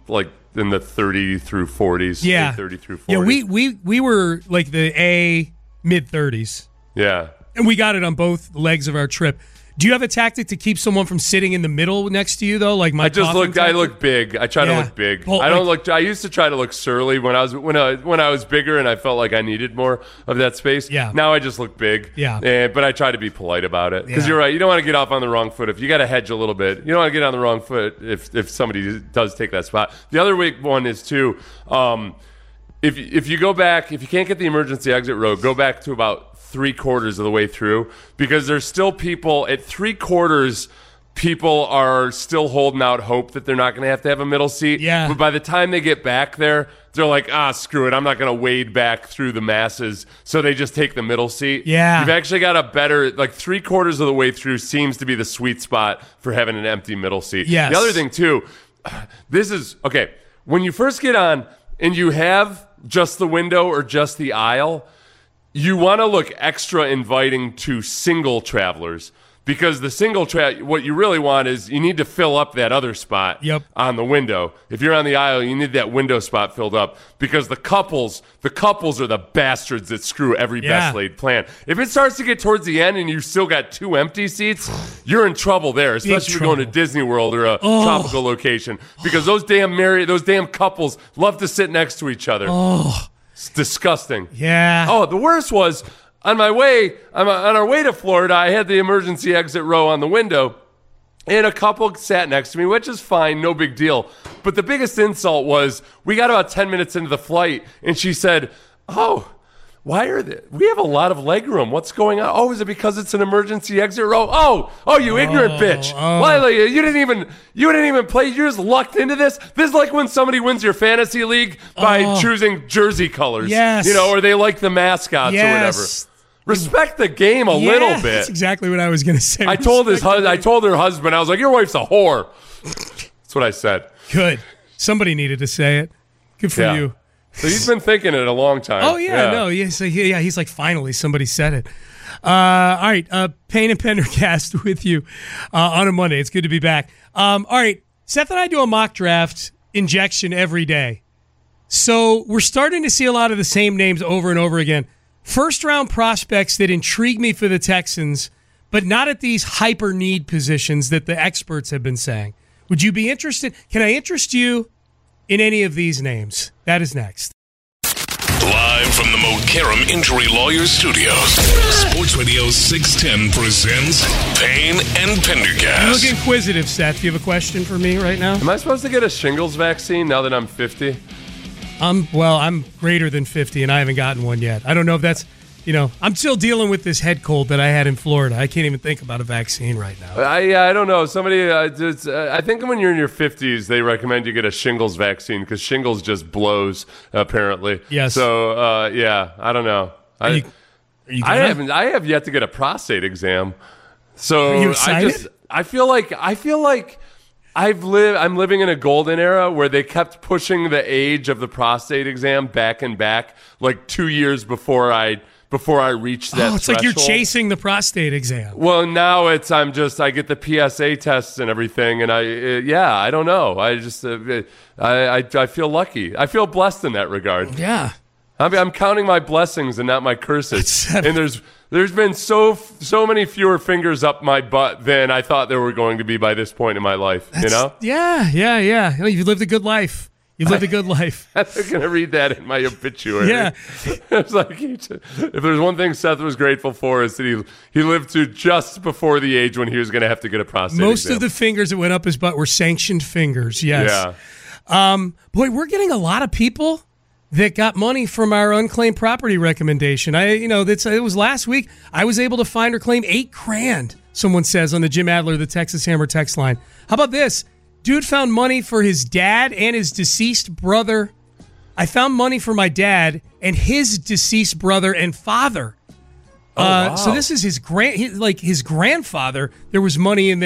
in the thirty through forties. Yeah, thirty through forty. Yeah, we we we were like the A mid thirties. Yeah, and we got it on both legs of our trip. Do you have a tactic to keep someone from sitting in the middle next to you though? Like my I just look. I look big. I try yeah. to look big. Well, I don't like, look. I used to try to look surly when I was when I when I was bigger and I felt like I needed more of that space. Yeah. Now I just look big. Yeah. And, but I try to be polite about it because yeah. you're right. You don't want to get off on the wrong foot. If you got to hedge a little bit, you don't want to get on the wrong foot if if somebody does take that spot. The other weak one is too. Um, if if you go back, if you can't get the emergency exit row, go back to about three quarters of the way through, because there's still people at three quarters. People are still holding out hope that they're not going to have to have a middle seat. Yeah. But by the time they get back there, they're like, ah, screw it. I'm not going to wade back through the masses. So they just take the middle seat. Yeah. You've actually got a better, like three quarters of the way through seems to be the sweet spot for having an empty middle seat. Yes. The other thing too, this is, okay, when you first get on and you have just the window or just the aisle, you want to look extra inviting to single travelers, because the single tra- what you really want is you need to fill up that other spot yep. on the window. If you're on the aisle, you need that window spot filled up, because the couples, the couples are the bastards that screw every yeah. best laid plan. If it starts to get towards the end and you still got two empty seats, you're in trouble there, especially if you're going to Disney World or a oh. tropical location, because those damn married, those damn couples love to sit next to each other. Oh. It's disgusting. Yeah. Oh, the worst was on my way, on our way to Florida, I had the emergency exit row on the window, and a couple sat next to me, which is fine, no big deal. But the biggest insult was we got about ten minutes into the flight, and she said, oh, why are they, we have a lot of leg room. What's going on? Oh, is it because it's an emergency exit row? Oh, oh, you ignorant oh, bitch. Oh. Lila, you didn't even you didn't even play. You just lucked into this. This is like when somebody wins your fantasy league by oh. choosing jersey colors. Yes. You know, or they like the mascots yes. or whatever. Respect the game a yeah, little bit. That's exactly what I was going to say. I told his hus- I told her husband, I was like, your wife's a whore. That's what I said. Good. Somebody needed to say it. Good for yeah. you. So he's been thinking it a long time. Oh, yeah, yeah. no. Yeah, so, yeah, he's like, finally, somebody said it. Uh, all right, uh, Payne and Pendergast with you uh, on a Monday. It's good to be back. Um, all right, Seth and I do a mock draft injection every day. So we're starting to see a lot of the same names over and over again. First-round prospects that intrigue me for the Texans, but not at these hyper-need positions that the experts have been saying. Would you be interested? Can I interest you in any of these names? That is next. Live from the Mokaram Injury Lawyers Studios, Sports Radio six ten presents Payne and Pendergast. You look inquisitive, Seth. Do you have a question for me right now? Am I supposed to get a shingles vaccine now that I'm fifty? Um, well, I'm greater than fifty, and I haven't gotten one yet. I don't know if that's, you know, I'm still dealing with this head cold that I had in Florida. I can't even think about a vaccine right now. I I don't know. Somebody, uh, just, uh, I think when you're in your fifties, they recommend you get a shingles vaccine because shingles just blows, apparently. Yes. So, uh, yeah, I don't know. I, Are you, are you I gonna? haven't. I have yet to get a prostate exam. So Are you I excited? just, I feel like, I feel like. I've lived. I'm living in a golden era where they kept pushing the age of the prostate exam back and back, like two years before I before I reached that. Oh, it's threshold. like you're chasing the prostate exam. Well, now it's I'm just I get the P S A tests and everything, and I uh, yeah I don't know. I just uh, I, I I feel lucky. I feel blessed in that regard. Yeah. I mean, I'm counting my blessings and not my curses. And there's there's been so so many fewer fingers up my butt than I thought there were going to be by this point in my life. That's, you know? Yeah, yeah, yeah. You know, you've lived a good life. You've lived a good life. I'm going to read that in my obituary. Yeah. It's like, if there's one thing Seth was grateful for, is that he he lived to just before the age when he was going to have to get a prostate Most exam. of the fingers that went up his butt were sanctioned fingers. Yes. Yeah. Um, boy, we're getting a lot of people that got money from our unclaimed property recommendation. I, you know, that's it was last week. I was able to find or claim eight grand. Someone says on the Jim Adler, the Texas Hammer text line. How about this? Dude found money for his dad and his deceased brother. I found money for my dad and his deceased brother and father. Oh, uh, wow. So this is his grand, his, like his grandfather. There was money in there.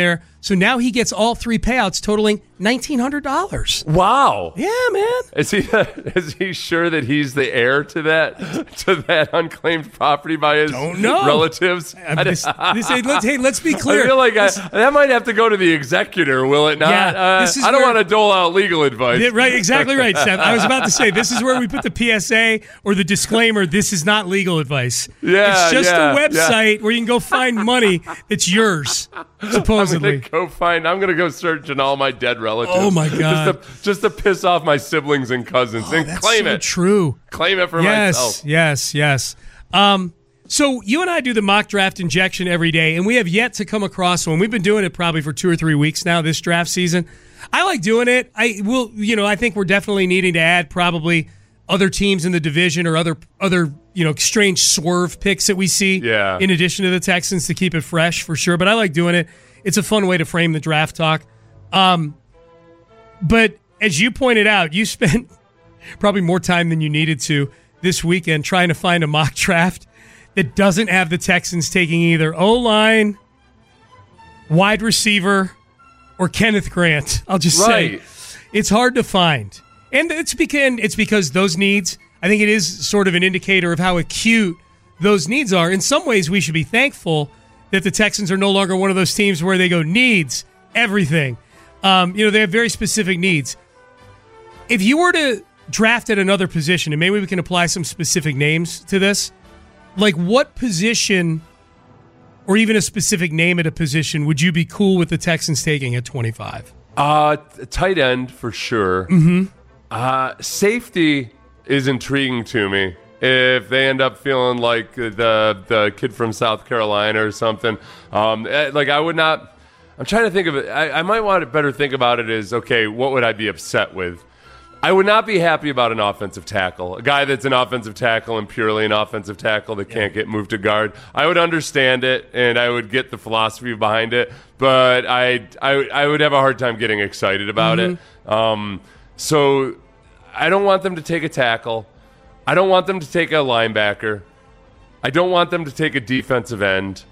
So now he gets all three payouts totaling nineteen hundred dollars. Wow. Yeah, man. Is he is he sure that he's the heir to that to that unclaimed property by his Don't know. relatives? Uh, this, this, hey, let's, hey, let's be clear. I feel like this, I, that might have to go to the executor, will it not? Yeah, uh, this is I don't where- want to dole out legal advice. Yeah, right, exactly right, Seth. I was about to say, this is where we put the P S A or the disclaimer, this is not legal advice. Yeah, It's just yeah, a website where you can go find money that's yours, supposedly. I'm gonna go find. I'm gonna go searching all my dead relatives. Oh, my God. Just to, just to piss off my siblings and cousins Oh, and that's claim so it. true. Claim it for Yes, myself. yes, yes. Um, so you and I do the mock draft injection every day, and we have yet to come across one. We've been doing it probably for two or three weeks now this draft season. I like doing it. I will, you know, I think we're definitely needing to add probably other teams in the division or other other you know strange swerve picks that we see. Yeah. In addition to the Texans to keep it fresh for sure. But I like doing it. It's a fun way to frame the draft talk. Um, but as you pointed out, you spent probably more time than you needed to this weekend trying to find a mock draft that doesn't have the Texans taking either O-line, wide receiver, or Kenneth Grant. I'll just Right. say it's hard to find. And it's because, it's because those needs, I think it is sort of an indicator of how acute those needs are. In some ways, we should be thankful that the Texans are no longer one of those teams where they go needs everything. Um, you know, they have very specific needs. If you were to draft at another position, and maybe we can apply some specific names to this, like what position or even a specific name at a position would you be cool with the Texans taking at twenty-five? Uh, tight end for sure. Mm-hmm. Uh, safety is intriguing to me. If they end up feeling like the the kid from South Carolina or something, um, like I would not. I'm trying to think of it. I, I might want to better think about it as, okay, what would I be upset with? I would not be happy about an offensive tackle, a guy that's an offensive tackle and purely an offensive tackle that can't get moved to guard. I would understand it, and I would get the philosophy behind it, but I I, I would have a hard time getting excited about Mm-hmm. it. Um, so I don't want them to take a tackle. I don't want them to take a linebacker. I don't want them to take a defensive end.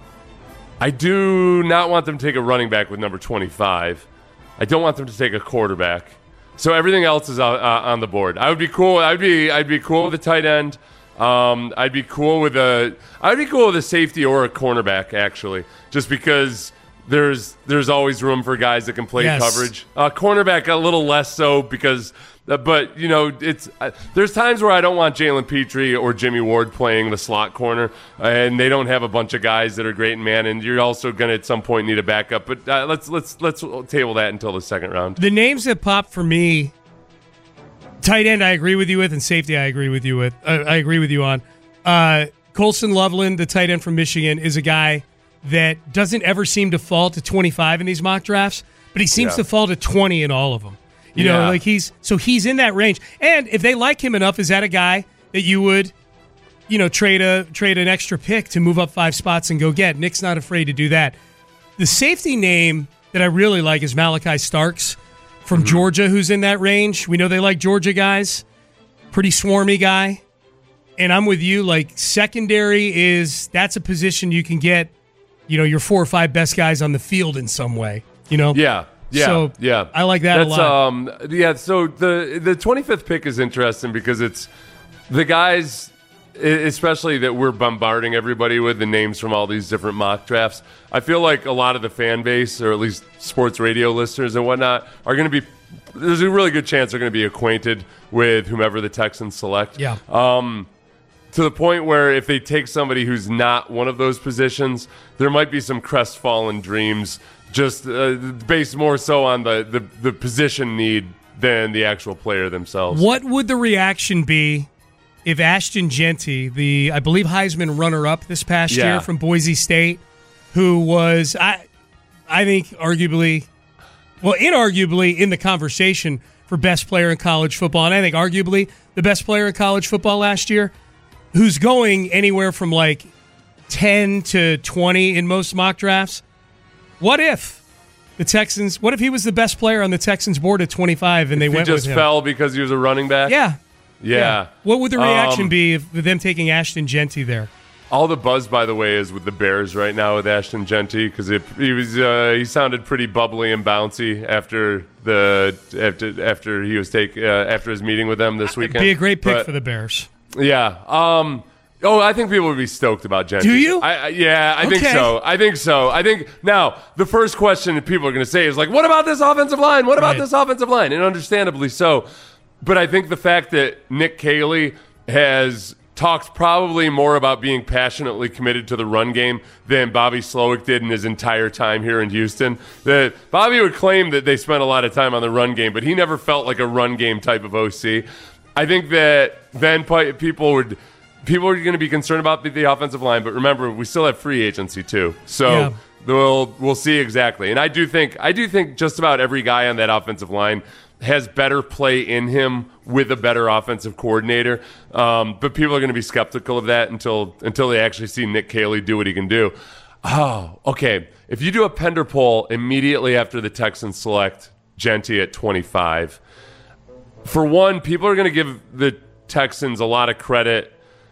I do not want them to take a running back with number twenty-five. I don't want them to take a quarterback. So everything else is uh, uh, on the board. I would be cool. I'd be I'd be cool with a tight end. Um, I'd be cool with a I'd be cool with a safety or a cornerback actually, just because there's there's always room for guys that can play Yes. coverage. Uh, cornerback a little less so because. Uh, but, you know, it's uh, there's times where I don't want Jalen Petrie or Jimmy Ward playing the slot corner, and they don't have a bunch of guys that are great in man, and you're also going to at some point need a backup. But uh, let's let's let's table that until the second round. The names that pop for me, tight end I agree with you with, and safety I agree with you with. Uh, I agree with you on. Uh, Colson Loveland, the tight end from Michigan, is a guy that doesn't ever seem to fall to twenty-five in these mock drafts, but he seems Yeah. to fall to twenty in all of them. You know, Yeah. like he's so he's in that range. And if they like him enough, is that a guy that you would, you know, trade a trade an extra pick to move up five spots and go get? Nick's not afraid to do that. The safety name that I really like is Malachi Starks from Mm-hmm. Georgia, who's in that range. We know they like Georgia guys. Pretty swarmy guy. And I'm with you. Like secondary is that's a position you can get, you know, your four or five best guys on the field in some way. You know? Yeah. Yeah, So, yeah, I like that a That's, lot. Um, yeah, so the the twenty-fifth pick is interesting because it's the guys, e- especially that we're bombarding everybody with the names from all these different mock drafts. I feel like a lot of the fan base, or at least sports radio listeners and whatnot, are going to be. There's a really good chance they're going to be acquainted with whomever the Texans select. Yeah. Um, to the point where if they take somebody who's not one of those positions, there might be some crestfallen dreams. Just uh, based more so on the, the, the position need than the actual player themselves. What would the reaction be if Ashton Jeanty, the I believe Heisman runner-up this past Yeah. year from Boise State, who was I I think arguably, well, inarguably in the conversation for best player in college football, and I think arguably the best player in college football last year, who's going anywhere from like ten to twenty in most mock drafts. What if the Texans, what if he was the best player on the Texans board at twenty-five and they If went he just with him? fell because he was a running back? Yeah. Yeah. What would the reaction Um, be if with them taking Ashton Jeanty there? All the buzz, by the way, is with the Bears right now with Ashton Genty because he was uh, he sounded pretty bubbly and bouncy after the after after he was take uh, after his meeting with them this weekend. Be a great pick but, for the Bears. Yeah. Um, oh, I think people would be stoked about Genty. Do you? I, I, yeah, I okay. think so. I think so. I think now the first question that people are going to say is like, "What about this offensive line? What about right. this offensive line?" And understandably so. But I think the fact that Nick Caley has talked probably more about being passionately committed to the run game than Bobby Slowick did in his entire time here in Houston. That Bobby would claim that they spent a lot of time on the run game, but he never felt like a run game type of O C. I think that then people would people are going to be concerned about the, the offensive line, but remember, we still have free agency too. So yeah. we'll we'll see exactly. And I do think I do think just about every guy on that offensive line has better play in him with a better offensive coordinator. Um, but people are going to be skeptical of that until until they actually see Nick Caley do what he can do. Oh, okay. If you do a Pender poll immediately after the Texans select Genty at twenty-five, for one, people are going to give the Texans a lot of credit,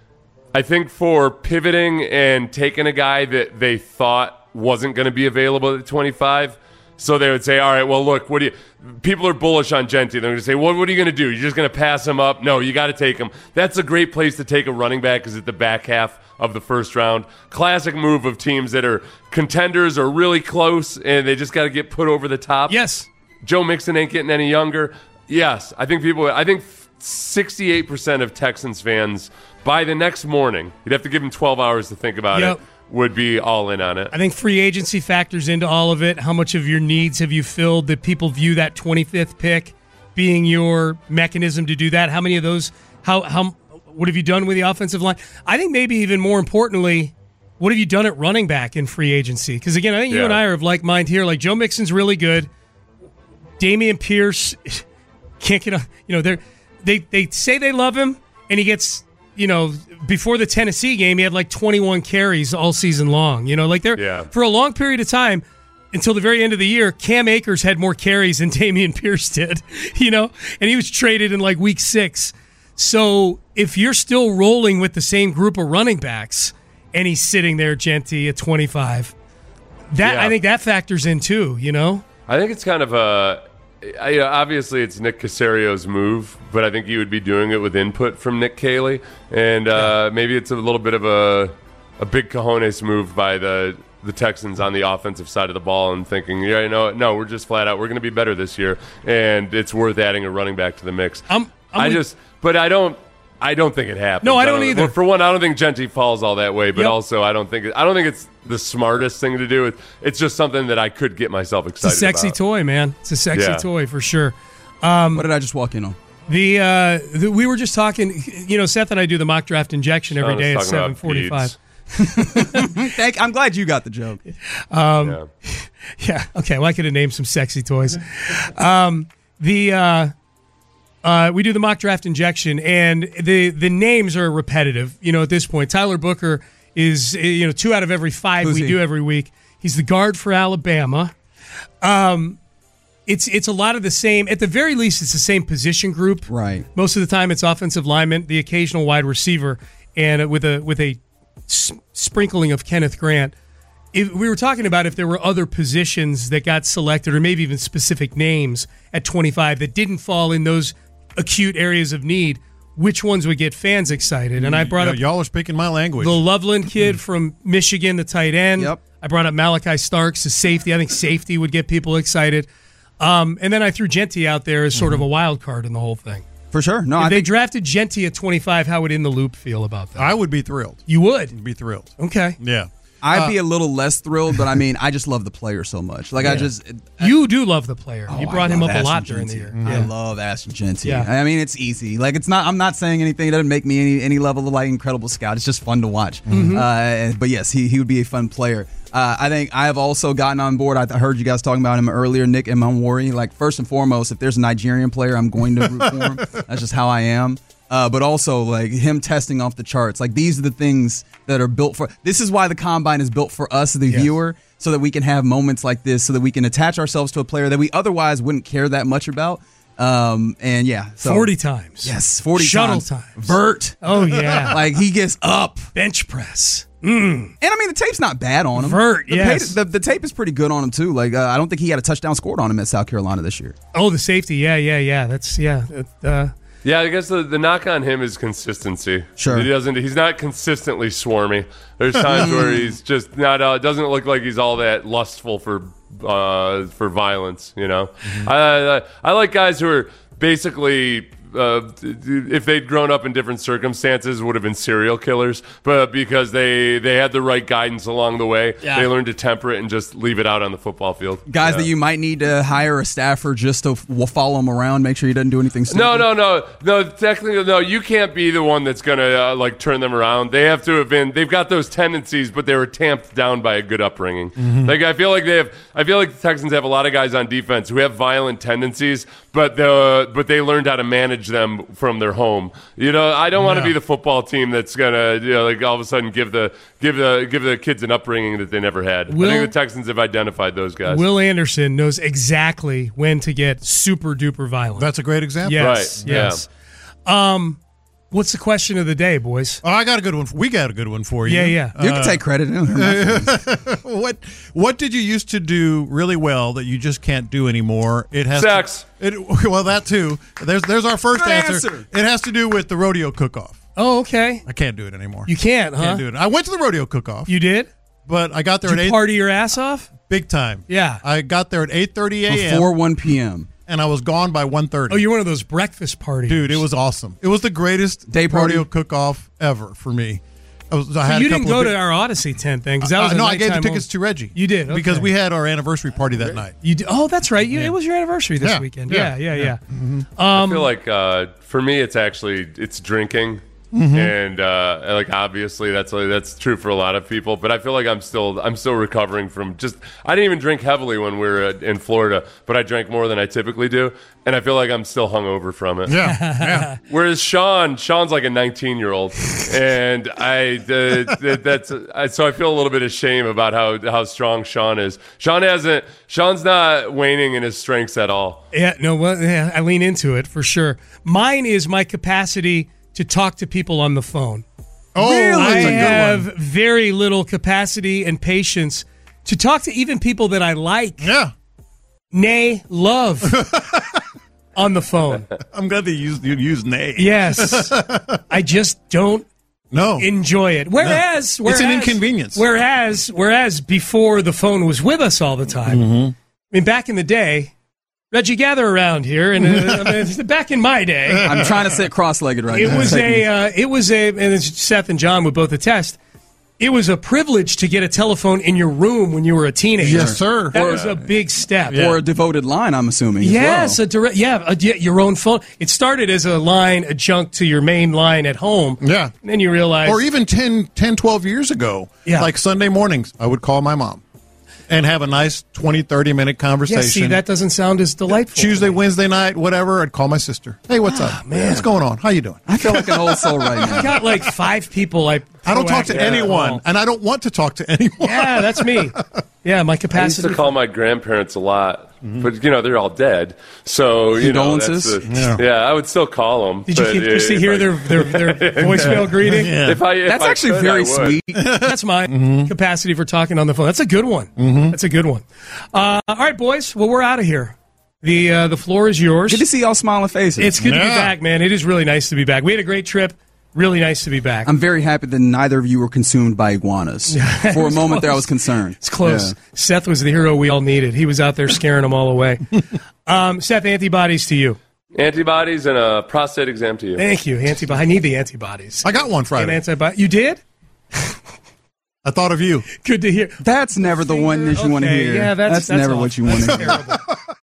I think, for pivoting and taking a guy that they thought wasn't going to be available at twenty-five. So they would say, all right, well, look, what do you – people are bullish on Genty. They're going to say, well, what are you going to do? You're just going to pass him up? No, you got to take him. That's a great place to take a running back is at the back half of the first round. Classic move of teams that are contenders or really close, and they just got to get put over the top. Yes. Joe Mixon ain't getting any younger. Yes, I think people – I think sixty-eight percent of Texans fans by the next morning – you'd have to give them twelve hours to think about yep. it – would be all in on it. I think free agency factors into all of it. How much of your needs have you filled? That people view that twenty-fifth pick being your mechanism to do that? How many of those, how, how, what have you done with the offensive line? I think maybe even more importantly, what have you done at running back in free agency? Because again, I think you yeah. and I are of like mind here. Like Joe Mixon's really good. Dameon Pierce can't get, a, you know, they're, they, they say they love him and he gets, you know, before the Tennessee game, he had like twenty-one carries all season long. You know, like they're yeah. for a long period of time until the very end of the year, Cam Akers had more carries than Dameon Pierce did, you know, and he was traded in like week six. So if you're still rolling with the same group of running backs and he's sitting there, Genty, at twenty-five, that yeah. I think that factors in too, you know? I think it's kind of a. I, obviously, it's Nick Caserio's move, but I think he would be doing it with input from Nick Caley, and uh, maybe it's a little bit of a a big cojones move by the the Texans on the offensive side of the ball, and thinking, yeah, you know, no, we're just flat out, we're going to be better this year, and it's worth adding a running back to the mix. I'm, I'm I with- just, but I don't. I don't think it happens. No, I don't, I don't either. Well, for one, I don't think Genty falls all that way, but Yep. also I don't think it, I don't think it's the smartest thing to do. It, it's just something that I could get myself excited about. It's a sexy about. toy, man. It's a sexy Yeah. toy for sure. What did I just walk in on? The, uh, the we were just talking. You know, Seth and I do the mock draft injection every Sean day at was talking seven about forty-five. Thank, I'm glad you got the joke. Um, Yeah. Yeah. Okay. Well, I could have named some sexy toys. Um, the uh, uh, we do the mock draft injection, and the the names are repetitive. You know, at this point, Tyler Booker is you know two out of every five Who's we he? do every week. He's the guard for Alabama. Um, it's it's a lot of the same. At the very least, it's the same position group. Right. Most of the time, it's offensive lineman, the occasional wide receiver, and with a with a s- sprinkling of Kenneth Grant. If we were talking about if there were other positions that got selected, or maybe even specific names at twenty-five that didn't fall in those acute areas of need, which ones would get fans excited? And I brought Y- up y'all are speaking my language. the Loveland kid from Michigan, the tight end. Yep. I brought up Malachi Starks, the safety. I think safety would get people excited. Um, and then I threw Genty out there as sort of a wild card in the whole thing. For sure. No, If I they think drafted Genty at twenty-five, how would In the Loop feel about that? I would be thrilled. You would? Be thrilled. Okay. Yeah. I'd be a little less thrilled, but I mean, I just love the player so much. Like, I Yeah. just. You do love the player. you Oh, brought I him love up a lot Ashton during the Genty. year. I Yeah. love Ashton Genty. Yeah. I mean, it's easy. Like, it's not. I'm not saying anything. It doesn't make me any any level of like incredible scout. It's just fun to watch. Mm-hmm. Uh, but yes, he he would be a fun player. Uh, I think I have also gotten on board. I heard you guys talking about him earlier, Nick Imamwori. Like, first and foremost, if there's a Nigerian player, I'm going to root for him. That's just how I am. Uh, but also, like, him testing off the charts. Like, these are the things that are built for. This is why the Combine is built for us, the Yes. viewer, so that we can have moments like this, so that we can attach ourselves to a player that we otherwise wouldn't care that much about. Um, and yeah, so, forty times. Yes, forty Shuttle times. times. Vert. Oh, yeah. Like, he gets up. Bench press. Mm. And, I mean, the tape's not bad on him. Vert, the yes. Tape, the, the tape is pretty good on him, too. Like, uh, I don't think he had a touchdown scored on him at South Carolina this year. Oh, the safety. Yeah, yeah, yeah. That's, yeah. Uh, Yeah, I guess the, the knock on him is consistency. Sure. He doesn't. He's not consistently swarmy. There's times where he's just not. Uh, doesn't look like he's all that lustful for uh, for violence. You know, mm-hmm. I, I I like guys who are basically. Uh, if they'd grown up in different circumstances, would have been serial killers. But because they, they had the right guidance along the way, yeah. they learned to temper it and just leave it out on the football field. Guys yeah. that you might need to hire a staffer just to f- follow him around, make sure he doesn't do anything stupid. No, no, no, no. Technically, no. You can't be the one that's gonna uh, like turn them around. They have to have been. They've got those tendencies, but they were tamped down by a good upbringing. Mm-hmm. Like I feel like they have. I feel like the Texans have a lot of guys on defense who have violent tendencies, but the but they learned how to manage them from their home. You know, I don't want to yeah. be the football team that's gonna, you know, like all of a sudden give the give the give the kids an upbringing that they never had. Will, I think the Texans have identified those guys. Will Anderson knows exactly when to get super duper violent. That's a great example. Yes, right. yes. Yeah. Um, what's the question of the day, boys? Oh, I got a good one. We got a good one for you. Yeah, yeah. You can take credit. what What did you used to do really well that you just can't do anymore? It has Sex. To, it, well, that too. There's there's our first answer. answer. It has to do with the rodeo cook-off. Oh, okay. I can't do it anymore. You can't, huh? Can't do it. I went to the rodeo cook-off. You did? But I got there Did at you eight. party your ass off? Big time. Yeah. I got there at eight thirty a.m. Before one p.m. and I was gone by one thirty. Oh, you're one of those breakfast parties. Dude, it was awesome. It was the greatest Day party? rodeo cook-off ever for me. I was, I So had you a didn't couple go of to big- our Odyssey tent then? Because that was Uh, a no, I gave the nighttime tickets only. to Reggie. You did? Okay. Because we had our anniversary party that night. You did? Oh, that's right. You, Yeah. It was your anniversary this Yeah. weekend. Yeah, Yeah. yeah, yeah. Yeah. I feel like uh, for me, it's actually it's drinking, Mm-hmm. and uh, like obviously that's like, that's true for a lot of people. But I feel like I'm still I'm still recovering from just I didn't even drink heavily when we were in Florida, but I drank more than I typically do, and I feel like I'm still hungover from it. Yeah, yeah. Whereas Sean, Sean's like a nineteen year old, and I uh, that's I, so I feel a little bit of shame about how how strong Sean is. Sean hasn't. Sean's not waning in his strengths at all. Yeah, no, well, yeah, I lean into it for sure. Mine is my capacity to talk to people on the phone. Oh, I that's a good have one. very little capacity and patience to talk to even people that I like, Yeah. nay, love, on the phone. I'm glad they used you used nay. Yes. I just don't No. enjoy it. Whereas, No. whereas It's an inconvenience. Whereas, whereas before the phone was with us all the time, Mm-hmm. I mean, back in the day, Reggie, gather around here, and uh, I mean, back in my day, I'm trying to sit cross-legged right it now. was a, uh, it was a, and it's Seth and John would both attest. It was a privilege to get a telephone in your room when you were a teenager. Yes, sir. That Or- was a big step. Or a devoted line, I'm assuming. as Yes, well. a direct, yeah, a, yeah, your own phone. It started as a line adjunct to your main line at home. Yeah. And then you realize, Or even ten, ten, twelve years ago, Yeah. like Sunday mornings, I would call my mom and have a nice twenty, thirty minute yeah, conversation. see, that doesn't sound as delightful. Tuesday, to me. Wednesday night, whatever, I'd call my sister. Hey, what's up? man. What's going on? How you doing? I feel like an old soul right I now. got like five people. I I don't talk to proactively anyone, call. and I don't want to talk to anyone. Yeah, that's me. Yeah, my I used capacity. to call my grandparents a lot, but you know they're all dead. So you know, that's Condolences? the- yeah. I would still call them. Did you, but, keep, uh, you see if hear I- their, their, their voicemail greeting? Yeah. If I, if That's I actually could, very I would. sweet. That's my Mm-hmm. capacity for talking on the phone. That's a good one. That's a good one. Uh, all right, boys. Well, we're out of here. The uh, the floor is yours. Good to see y'all smiling faces. It's good to be Yeah. back, man. It is really nice to be back. We had a great trip. Really nice to be back. I'm very happy that neither of you were consumed by iguanas. For a moment there, I was concerned. It's close. Yeah. Seth was the hero we all needed. He was out there scaring them all away. um, Seth, antibodies to you. Antibodies and a prostate exam to you. Thank you. Antibody. I need the antibodies. I got one An Friday. antibody. You did? I thought of you. Good to hear. That's never the one that you want to Okay, hear. Yeah, that's, never awful. what you want to That's hear. terrible.